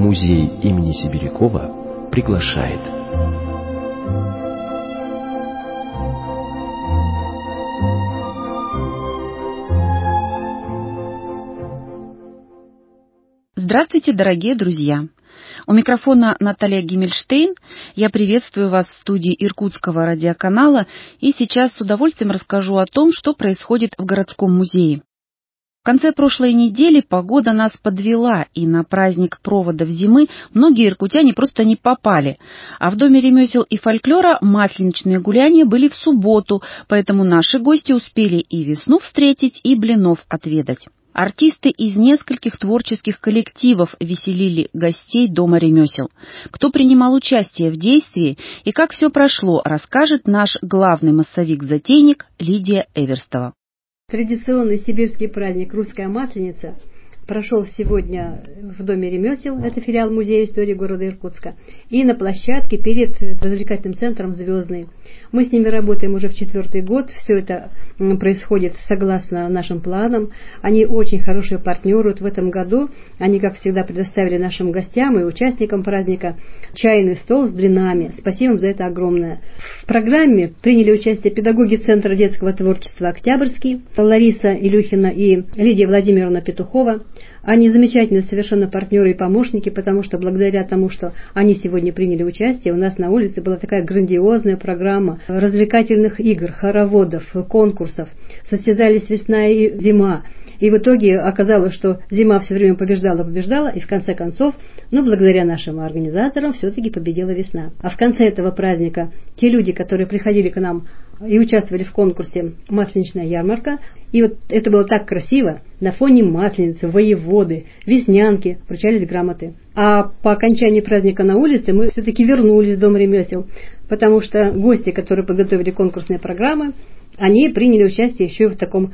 Музей имени Сибирякова приглашает. Здравствуйте, дорогие друзья! У микрофона Наталья Гиммельштейн. Я приветствую вас в студии Иркутского радиоканала и сейчас с удовольствием расскажу о том, что происходит в городском музее. В конце прошлой недели погода нас подвела, и на праздник проводов зимы многие иркутяне просто не попали. А в Доме ремесел и фольклора масленичные гуляния были в субботу, поэтому наши гости успели и весну встретить, и блинов отведать. Артисты из нескольких творческих коллективов веселили гостей Дома ремесел. Кто принимал участие в действии и как все прошло, расскажет наш главный массовик-затейник Лидия Эверстова. Традиционный сибирский праздник «Русская масленица» прошел сегодня в Доме ремесел, это филиал Музея истории города Иркутска, и на площадке перед развлекательным центром «Звездный». Мы с ними работаем уже в 4-й год, все это происходит согласно нашим планам. Они очень хорошие партнеры. Вот в этом году они, как всегда, предоставили нашим гостям и участникам праздника чайный стол с блинами. Спасибо им за это огромное. В программе приняли участие педагоги Центра детского творчества «Октябрьский», Лариса Илюхина и Лидия Владимировна Петухова. Они замечательные совершенно партнеры и помощники, потому что благодаря тому, что они сегодня приняли участие, у нас на улице была такая грандиозная программа развлекательных игр, хороводов, конкурсов. Состязались весна и зима. И в итоге оказалось, что зима все время побеждала, и в конце концов, благодаря нашим организаторам, все-таки победила весна. А в конце этого праздника те люди, которые приходили к нам и участвовали в конкурсе «Масленичная ярмарка», и вот это было так красиво, на фоне масленицы, воеводы, веснянки вручались грамоты. А по окончании праздника на улице мы все-таки вернулись в Дом ремесел, потому что гости, которые подготовили конкурсные программы, они приняли участие еще и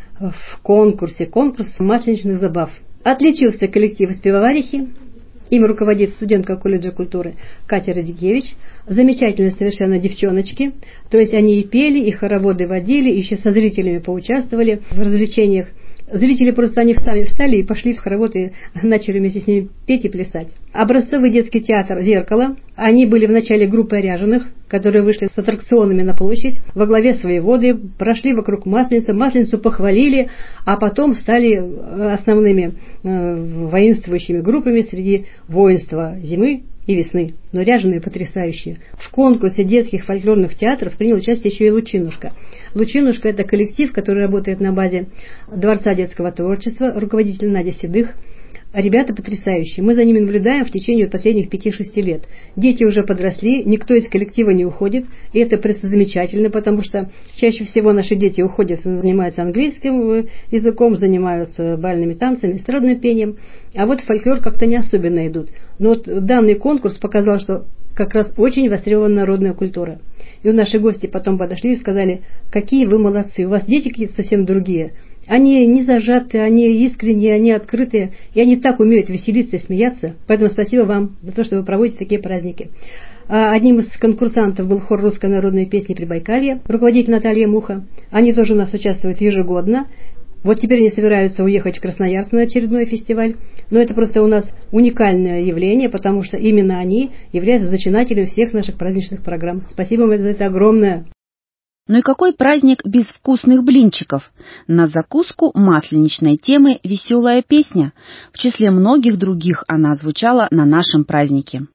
в конкурсе, конкурс масленичных забав. Отличился коллектив из Пивоварихи. Им руководит студентка колледжа культуры Катя Радикевич. Замечательные совершенно девчоночки. То есть они и пели, и хороводы водили, и еще со зрителями поучаствовали в развлечениях. Зрители просто они встали и пошли в хоровод и начали вместе с ними петь и плясать. Образцовый детский театр «Зеркало». Они были в начале группой ряженых, которые вышли с аттракционами на площадь. Во главе с воеводой прошли вокруг масленицы, масленицу похвалили, а потом стали основными воинствующими группами среди воинства зимы и весны, но ряженые потрясающие. В конкурсе детских фольклорных театров принял участие еще и «Лучинушка». «Лучинушка» — это коллектив, который работает на базе Дворца детского творчества, руководитель Надя Седых. Ребята потрясающие. Мы за ними наблюдаем в течение последних 5-6 лет. Дети уже подросли, никто из коллектива не уходит. И это просто замечательно, потому что чаще всего наши дети уходят, занимаются английским языком, занимаются бальными танцами, эстрадным пением. А вот фольклор как-то не особенно идут. Но вот данный конкурс показал, что как раз очень востребована народная культура. И наши гости потом подошли и сказали: какие вы молодцы, у вас дети какие-то совсем другие. Они не зажатые, они искренние, они открытые, и они так умеют веселиться и смеяться. Поэтому спасибо вам за то, что вы проводите такие праздники. Одним из конкурсантов был хор русской народной песни «Прибайкалье», руководитель Наталья Муха. Они тоже у нас участвуют ежегодно. Вот теперь они собираются уехать в Красноярск на очередной фестиваль. Но это просто у нас уникальное явление, потому что именно они являются зачинателями всех наших праздничных программ. Спасибо вам за это огромное. Ну и какой праздник без вкусных блинчиков? На закуску масленичной темы «Веселая песня». В числе многих других она звучала на нашем празднике.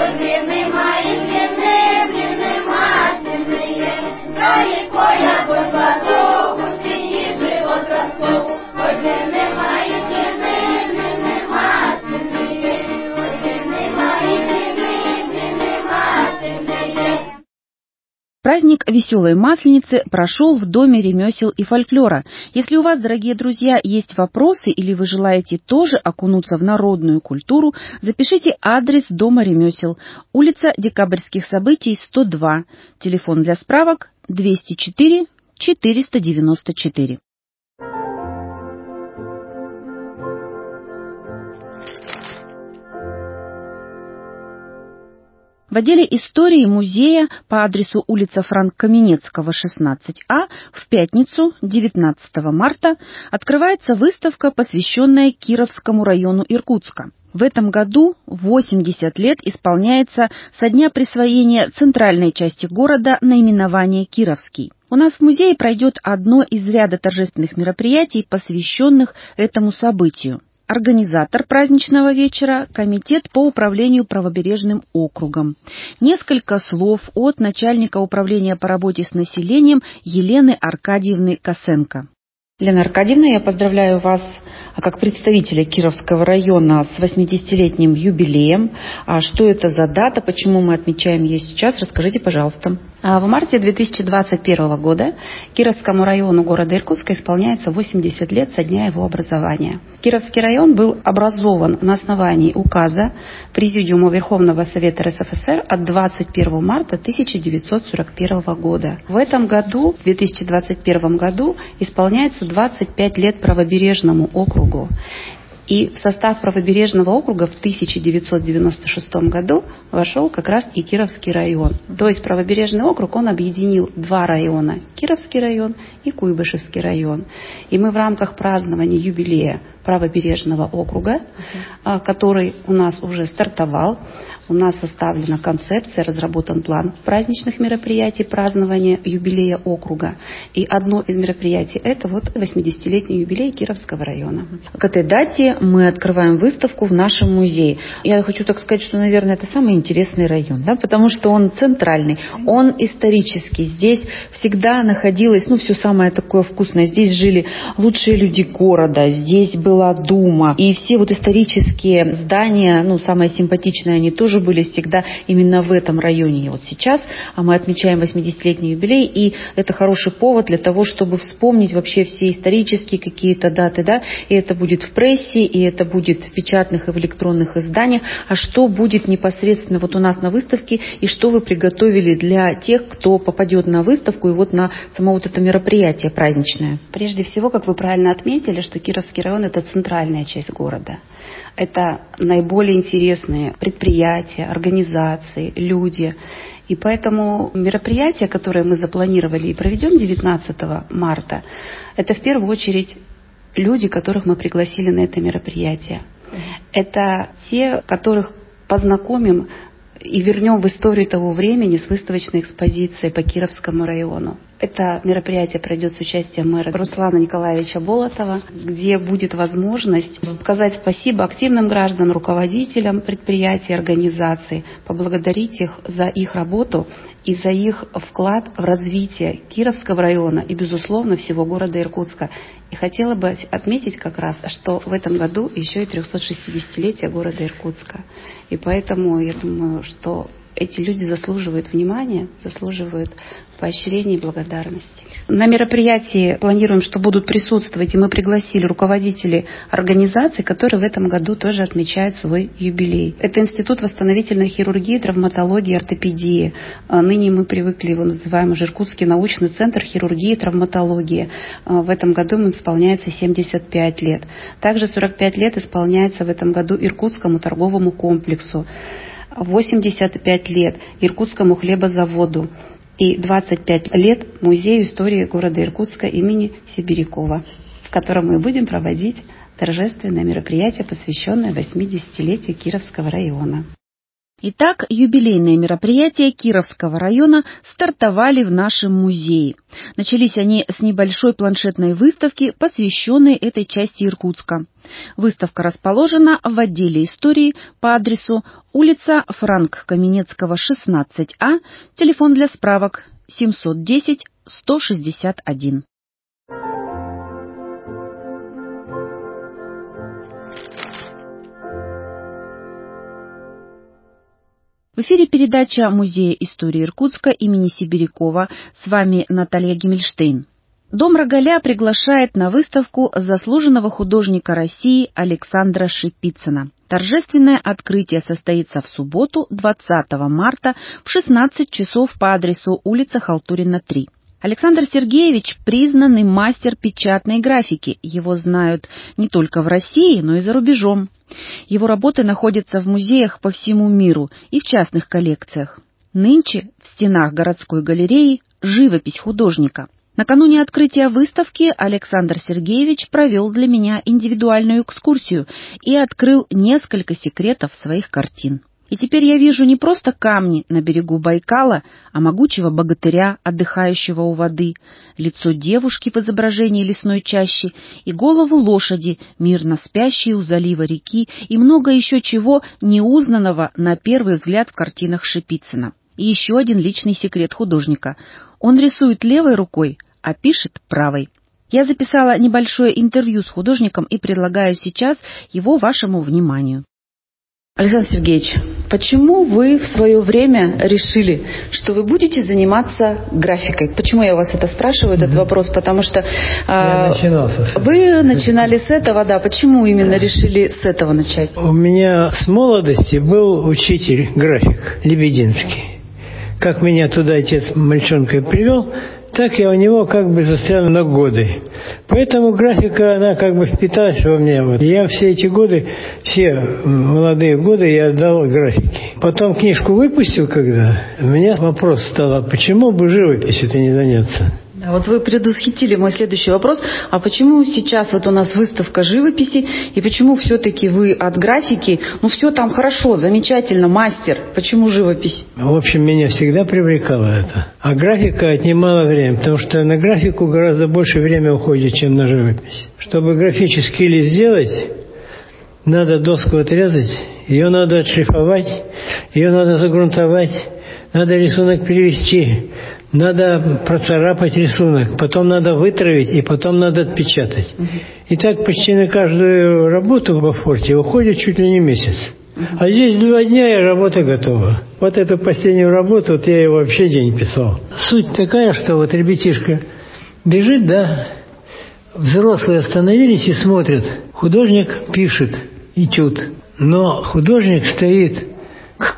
Праздник Веселой Масленицы прошел в Доме ремесел и фольклора. Если у вас, дорогие друзья, есть вопросы или вы желаете тоже окунуться в народную культуру, запишите адрес Дома ремесел, улица Декабрьских событий, 102, телефон для справок 204 494. В отделе истории музея по адресу улица Франко-Каменецкого, 16А, в пятницу, 19 марта, открывается выставка, посвященная Кировскому району Иркутска. В этом году 80 лет исполняется со дня присвоения центральной части города наименования Кировский. У нас в музее пройдет одно из ряда торжественных мероприятий, посвященных этому событию. Организатор праздничного вечера – Комитет по управлению правобережным округом. Несколько слов от начальника управления по работе с населением Елены Аркадьевны Косенко. Елена Аркадьевна, я поздравляю вас как представителя Кировского района с 80-летним юбилеем. Что это за дата, почему мы отмечаем ее сейчас? Расскажите, пожалуйста. В марте 2021 года Кировскому району города Иркутска исполняется 80 лет со дня его образования. Кировский район был образован на основании указа Президиума Верховного Совета РСФСР от 21 марта 1941 года. В этом году, в 2021 году, исполняется 25 лет правобережному округу. И в состав правобережного округа в 1996 году вошел как раз и Кировский район. То есть правобережный округ, он объединил два района – Кировский район и Куйбышевский район. И мы в рамках празднования юбилея правобережного округа, который у нас уже стартовал, у нас составлена концепция, разработан план праздничных мероприятий празднования юбилея округа. И одно из мероприятий – это вот 80-летний юбилей Кировского района. К этой дате мы открываем выставку в нашем музее. Я хочу так сказать, что, наверное, это самый интересный район, да, потому что он центральный, он исторический. Здесь всегда находилось, все самое такое вкусное. Здесь жили лучшие люди города, здесь была Дума. И все вот исторические здания, самые симпатичные, они тоже были всегда именно в этом районе. И вот сейчас мы отмечаем 80-летний юбилей, и это хороший повод для того, чтобы вспомнить вообще все исторические какие-то даты, да, и это будет в прессе, и это будет в печатных и в электронных изданиях. А что будет непосредственно вот у нас на выставке, и что вы приготовили для тех, кто попадет на выставку и вот на само вот это мероприятие праздничное? Прежде всего, как вы правильно отметили, что Кировский район – это центральная часть города. Это наиболее интересные предприятия, организации, люди. И поэтому мероприятие, которое мы запланировали и проведем 19 марта, это в первую очередь люди, которых мы пригласили на это мероприятие. Это те, которых познакомим и вернем в историю того времени с выставочной экспозицией по Кировскому району. Это мероприятие пройдет с участием мэра Руслана Николаевича Болотова, где будет возможность сказать спасибо активным гражданам, руководителям предприятий, организаций, поблагодарить их за их работу и за их вклад в развитие Кировского района и, безусловно, всего города Иркутска. И хотела бы отметить как раз, что в этом году еще и 360-летие города Иркутска. И поэтому я думаю, что эти люди заслуживают внимания, заслуживают поощрения и благодарности. На мероприятии планируем, что будут присутствовать, и мы пригласили руководителей организаций, которые в этом году тоже отмечают свой юбилей. Это Институт восстановительной хирургии, травматологии, ортопедии. Ныне мы привыкли, его называем уже Иркутский научный центр хирургии и травматологии. В этом году ему исполняется 75 лет. Также 45 лет исполняется в этом году Иркутскому торговому комплексу. 85 лет Иркутскому хлебозаводу и 25 лет Музею истории города Иркутска имени Сибирякова, в котором мы будем проводить торжественное мероприятие, посвященное 80-летию Кировского района. Итак, юбилейные мероприятия Кировского района стартовали в нашем музее. Начались они с небольшой планшетной выставки, посвященной этой части Иркутска. Выставка расположена в отделе истории по адресу улица Франк Каменецкого, 16А, телефон для справок 710-161. В эфире передача Музея истории Иркутска имени Сибирякова. С вами Наталья Гиммельштейн. Дом Рогаля приглашает на выставку заслуженного художника России Александра Шипицына. Торжественное открытие состоится в субботу, 20 марта, в 16 часов по адресу улица Халтурина, 3. Александр Сергеевич – признанный мастер печатной графики. Его знают не только в России, но и за рубежом. Его работы находятся в музеях по всему миру и в частных коллекциях. Нынче в стенах городской галереи живопись художника. Накануне открытия выставки Александр Сергеевич провел для меня индивидуальную экскурсию и открыл несколько секретов своих картин. И теперь я вижу не просто камни на берегу Байкала, а могучего богатыря, отдыхающего у воды, лицо девушки в изображении лесной чащи и голову лошади, мирно спящей у залива реки, и много еще чего неузнанного на первый взгляд в картинах Шипицына. И еще один личный секрет художника. Он рисует левой рукой, а пишет правой. Я записала небольшое интервью с художником и предлагаю сейчас его вашему вниманию. Александр Сергеевич, почему вы в свое время решили, что вы будете заниматься графикой? Почему я у вас это спрашиваю, этот вопрос? Потому что вы начинали с этого, да. Почему именно решили с этого начать? У меня с молодости был учитель график Лебединский. Как меня туда отец мальчонкой привел, так я у него как бы застрял на годы. Поэтому графика, она как бы впиталась во мне. Я все эти годы, все молодые годы я отдал графике. Потом книжку выпустил, когда у меня вопрос стал, почему бы живописью-то не заняться? А вот вы предвосхитили мой следующий вопрос. А почему сейчас вот у нас выставка живописи, и почему все-таки вы от графики, все там хорошо, замечательно, мастер, почему живопись? В общем, меня всегда привлекало это. А графика отнимала время, потому что на графику гораздо больше времени уходит, чем на живопись. Чтобы графический лист сделать, надо доску отрезать, ее надо отшлифовать, ее надо загрунтовать, надо рисунок перевести. Надо процарапать рисунок, потом надо вытравить, и потом надо отпечатать. И так почти на каждую работу во форте уходит чуть ли не месяц. А здесь 2 дня, и работа готова. Вот эту последнюю работу, я ее вообще день писал. Суть такая, что вот ребятишка бежит, да, взрослые остановились и смотрят. Художник пишет этюд, но художник стоит к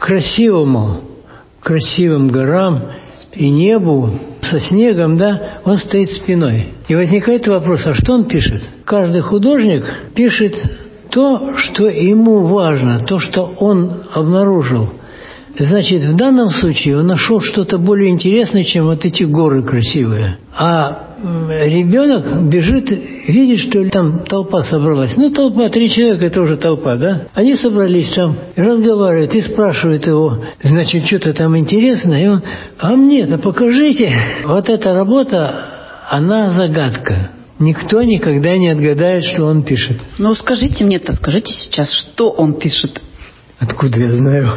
красивым горам и небу со снегом, да, он стоит спиной. И возникает вопрос, а что он пишет? Каждый художник пишет то, что ему важно, то, что он обнаружил. Значит, в данном случае он нашел что-то более интересное, чем вот эти горы красивые. А ребенок бежит, видит, что там толпа собралась. Толпа, 3 человека, это уже толпа, да? Они собрались там, разговаривают и спрашивают его, значит, что-то там интересное. И он, а мне-то покажите. Вот эта работа, она загадка. Никто никогда не отгадает, что он пишет. Скажите мне-то, скажите сейчас, что он пишет. Откуда я знаю?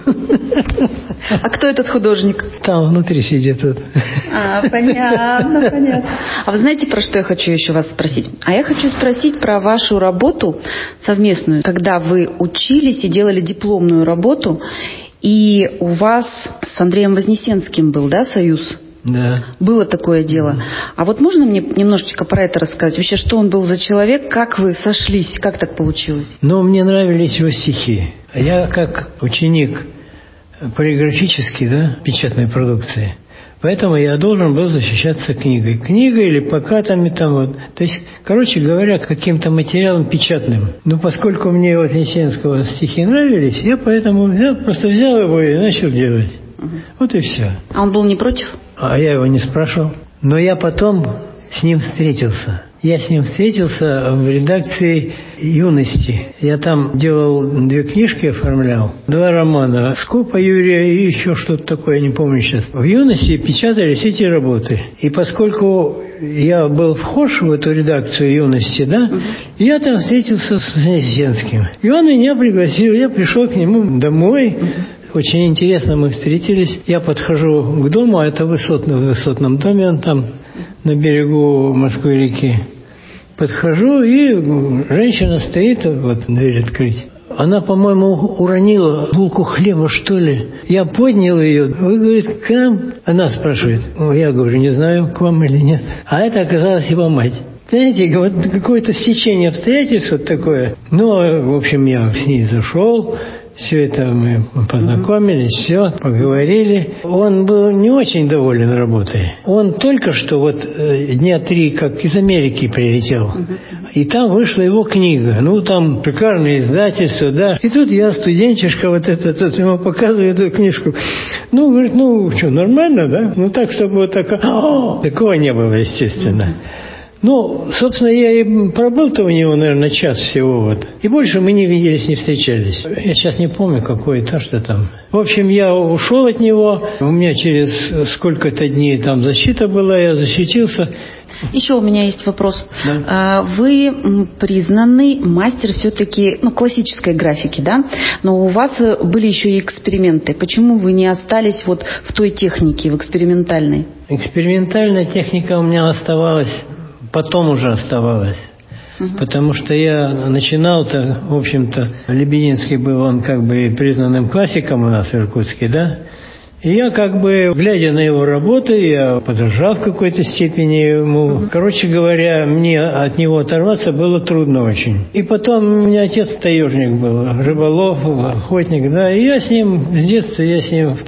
А кто этот художник? Там внутри сидит. Понятно. А вы знаете, про что я хочу еще вас спросить? А я хочу спросить про вашу работу совместную, когда вы учились и делали дипломную работу, и у вас с Андреем Вознесенским был, да, союз? Да. Было такое дело. А вот можно мне немножечко про это рассказать? Вообще, что он был за человек, как вы сошлись, как так получилось? Мне нравились его стихи. Я как ученик полиграфический, да, печатной продукции, поэтому я должен был защищаться книгой. Книгой или плакатами там вот. То есть, короче говоря, каким-то материалом печатным. Поскольку мне Вознесенского стихи нравились, я поэтому просто взял его и начал делать. Вот и все. А он был не против? А я его не спрашивал. Но я потом с ним встретился. я с ним встретился в редакции «Юности». Я там делал 2 книжки, оформлял, 2 романа. «Скупа» Юрия и еще что-то такое, не помню сейчас. В «Юности» печатались эти работы. И поскольку я был вхож в эту редакцию «Юности», да, я там встретился с Вознесенским. И он меня пригласил, я пришел к нему домой. Очень интересно мы встретились. Я подхожу к дому, а это в высотном доме, он там на берегу Москвы-реки. Подхожу, и женщина стоит, вот дверь открыть. Она, по-моему, уронила булку хлеба, что ли. Я поднял ее. Вы, говорит, к нам? Она спрашивает. Я говорю, не знаю, к вам или нет. А это оказалась его мать. Знаете, вот какое-то стечение обстоятельств вот такое. Ну, в общем, я с ней зашел. Все это мы познакомились, все, поговорили. Он был не очень доволен работой. Он только что вот дня 3 как из Америки прилетел. И там вышла его книга. Ну, там шикарное издательство, да. И тут я, студенчишка, вот этот, ему показываю эту книжку. Ну, говорит, ну, что, нормально, да? Ну, так, чтобы вот такого не было, естественно. Ну, собственно, я и пробыл-то у него, наверное, час всего вот. И больше мы не виделись, не встречались. Я сейчас не помню, какой этаж что там. В общем, я ушел от него. У меня через сколько-то дней там защита была, я защитился. Еще у меня есть вопрос. Да. Вы признанный мастер все-таки классической графики, да? Но у вас были еще и эксперименты. Почему вы не остались вот в той технике, в экспериментальной? Экспериментальная техника у меня оставалась. Потом уже оставалось. Потому что я начинал-то, в общем-то, Лебединский был, он как бы признанным классиком у нас в Иркутске, да? И я как бы, глядя на его работы, я подражал в какой-то степени ему. Короче говоря, мне от него оторваться было трудно очень. И потом у меня отец таежник был, рыболов, охотник, да, и я с ним, с детства я с ним в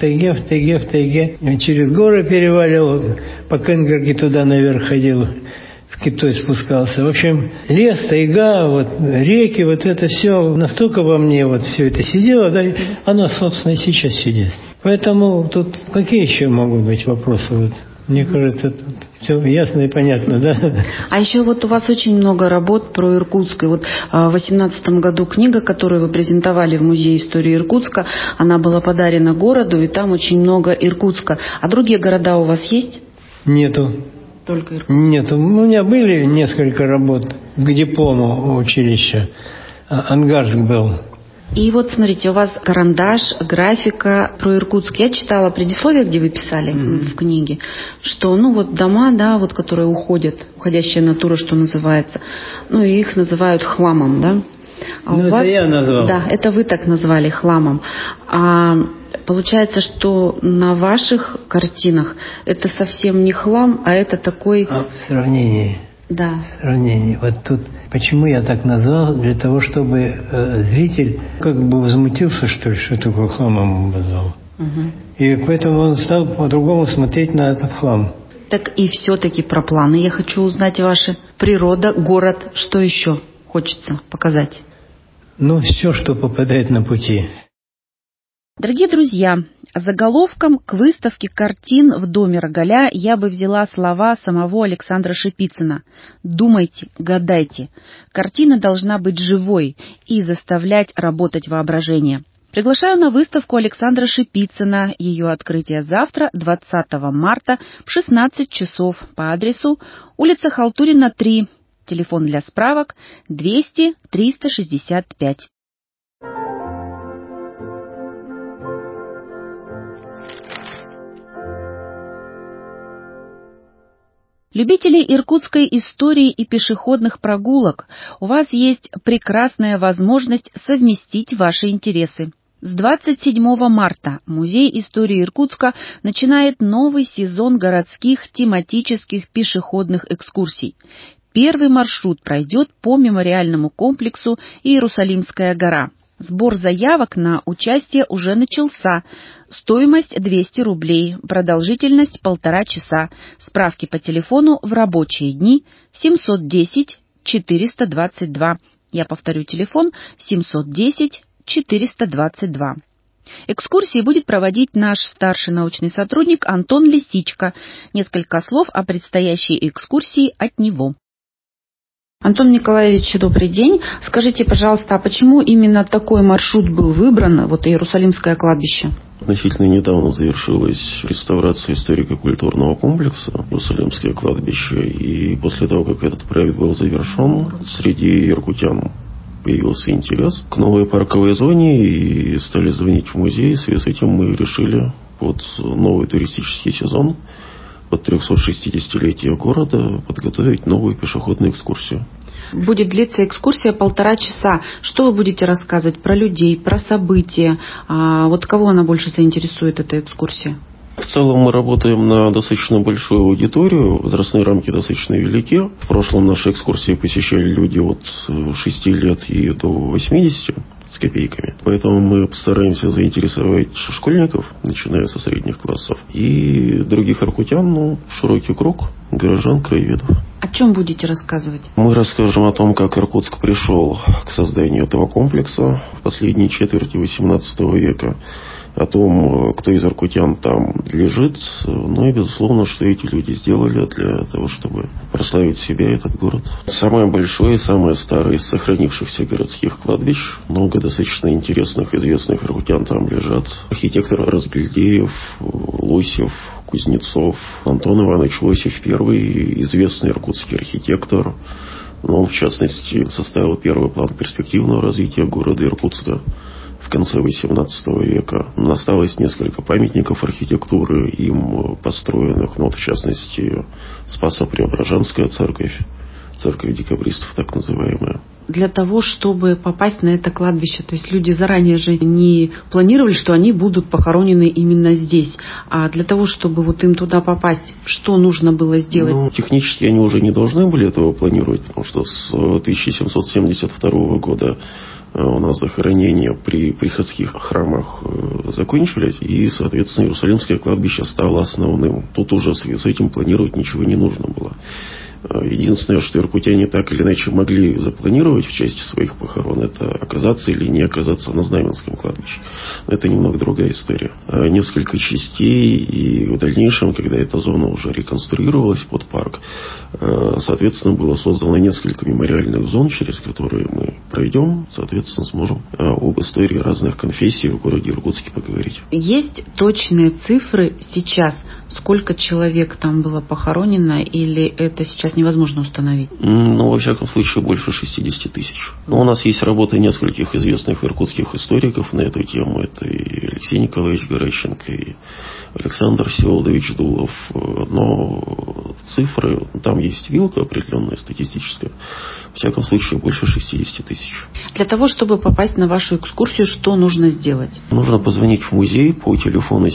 тайге, через горы переваливал, по Кенгерге туда наверх ходил. В Китой спускался. В общем, лес, тайга, вот реки, вот это все настолько во мне вот все это сидело, да, оно, собственно, и сейчас сидит. Поэтому тут какие еще могут быть вопросы? Вот, мне кажется, тут все ясно и понятно, да? А еще вот у вас очень много работ про Иркутск. И вот в 2018 году книга, которую вы презентовали в Музее истории Иркутска, она была подарена городу, и там очень много Иркутска. А другие города у вас есть? Нету. Только Иркутск? Нет, у меня были несколько работ к диплому училища. Ангарск был. И вот смотрите, у вас карандаш, графика про Иркутск. Я читала предисловие, где вы писали в книге, что, ну вот дома, да, вот которые уходят, уходящая натура, что называется, ну и их называют хламом, да? А ну, у это вас, я назвал. Да, это вы так назвали хламом. А получается, что на ваших картинах это совсем не хлам, а это такой... А в сравнении. Да. В сравнении. Вот тут почему я так назвал? Для того, чтобы зритель как бы возмутился, что ли, что такое хламом назвал. И поэтому он стал по-другому смотреть на этот хлам. Так и все-таки про планы я хочу узнать ваши. Природа, город, что еще хочется показать? Ну, все, что попадает на пути. Дорогие друзья, заголовком к выставке картин в Доме Рогаля я бы взяла слова самого Александра Шипицына. «Думайте, гадайте. Картина должна быть живой и заставлять работать воображение». Приглашаю на выставку Александра Шипицына. Ее открытие завтра, 20 марта, в 16 часов по адресу улица Халтурина, 3. Телефон для справок 200 365. Любители иркутской истории и пешеходных прогулок, у вас есть прекрасная возможность совместить ваши интересы. С 27 марта Музей истории Иркутска начинает новый сезон городских тематических пешеходных экскурсий. Первый маршрут пройдет по мемориальному комплексу Иерусалимская гора. Сбор заявок на участие уже начался. Стоимость 200 рублей, продолжительность 1,5 часа. Справки по телефону в рабочие дни 710 422. Я повторю телефон 710 422. Экскурсии будет проводить наш старший научный сотрудник Антон Лисичко. Несколько слов о предстоящей экскурсии от него. Антон Николаевич, добрый день. Скажите, пожалуйста, а почему именно такой маршрут был выбран, вот Иерусалимское кладбище? Относительно недавно завершилась реставрация историко-культурного комплекса Иерусалимское кладбище. И после того, как этот проект был завершен, среди иркутян появился интерес к новой парковой зоне, и стали звонить в музей. В связи с этим мы решили под новый туристический сезон, под 360-летие города, подготовить новую пешеходную экскурсию. Будет длиться экскурсия 1,5 часа. Что вы будете рассказывать про людей, про события? Вот кого она больше заинтересует, эта экскурсия? В целом мы работаем на достаточно большую аудиторию, возрастные рамки достаточно велики. В прошлом наши экскурсии посещали люди от 6 лет и до 80 с копейками. Поэтому мы постараемся заинтересовать школьников, начиная со средних классов, и других иркутян, широкий круг горожан, краеведов. О чем будете рассказывать? Мы расскажем о том, как Иркутск пришел к созданию этого комплекса в последней четверти XVIII века, о том, кто из иркутян там лежит, и, безусловно, что эти люди сделали для того, чтобы прославить себя и этот город. Самое большое и самое старое из сохранившихся городских кладбищ. Много достаточно интересных, известных иркутян там лежат. Архитектор Разгильдеев, Лосев, Кузнецов, Антон Иванович Лосев, первый известный иркутский архитектор. Он, в частности, составил первый план перспективного развития города Иркутска в конце XVIII века. Осталось несколько памятников архитектуры им построенных, в частности, Спасо-Преображенская церковь, церковь декабристов так называемая. Для того, чтобы попасть на это кладбище, то есть люди заранее же не планировали, что они будут похоронены именно здесь, а для того, чтобы вот им туда попасть, что нужно было сделать? Технически они уже не должны были этого планировать, потому что с 1772 года у нас захоронения при приходских храмах закончились, и, соответственно, Иерусалимское кладбище стало основным. Тут уже с этим планировать ничего не нужно было. Единственное, что иркутяне так или иначе могли запланировать в части своих похорон, это оказаться или не оказаться на Знаменском кладбище. Но это немного другая история. Несколько частей, и в дальнейшем, когда эта зона уже реконструировалась под парк, соответственно, было создано несколько мемориальных зон, через которые мы пройдем, соответственно, сможем об истории разных конфессий в городе Иркутске поговорить. Есть точные цифры сейчас? Сколько человек там было похоронено, или это сейчас невозможно установить? Во всяком случае, больше 60 тысяч. У нас есть работы нескольких известных иркутских историков на эту тему. Это и Алексей Николаевич Геращенко, и Александр Всеволодович Дулов. Но цифры, там есть вилка определенная, статистическая. В всяком случае, больше 60 тысяч. Для того, чтобы попасть на вашу экскурсию, что нужно сделать? Нужно позвонить в музей по телефону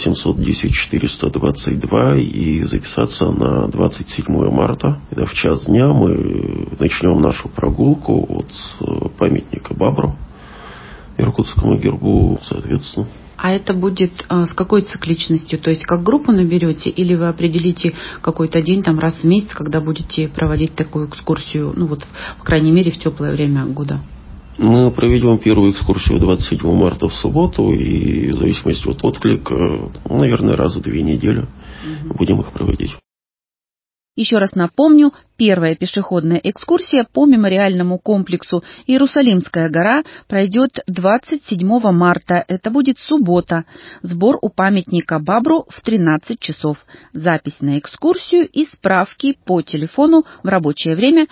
710-422 и записаться на 27 марта. Это в час дня мы начнем нашу прогулку от памятника Бабру, иркутскому гербу, соответственно. А это будет с какой цикличностью? То есть как группу наберете, или вы определите какой-то день там раз в месяц, когда будете проводить такую экскурсию, по крайней мере, в теплое время года? Мы проведем первую экскурсию 27 марта в субботу, и в зависимости от отклика, наверное, раз в 2 недели будем их проводить. Еще раз напомню, первая пешеходная экскурсия по мемориальному комплексу «Иерусалимская гора» пройдет 27 марта. Это будет суббота. Сбор у памятника Бабру в 13 часов. Запись на экскурсию и справки по телефону в рабочее время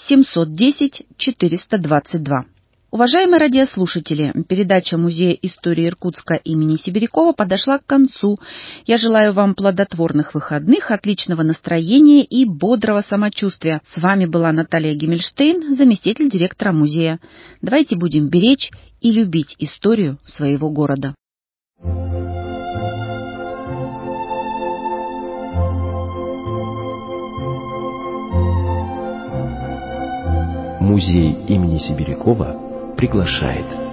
710-422. Уважаемые радиослушатели, передача Музея истории Иркутска имени Сибирякова подошла к концу. Я желаю вам плодотворных выходных, отличного настроения и бодрого самочувствия. С вами была Наталья Гиммельштейн, заместитель директора музея. Давайте будем беречь и любить историю своего города. Музей имени Сибирякова приглашает.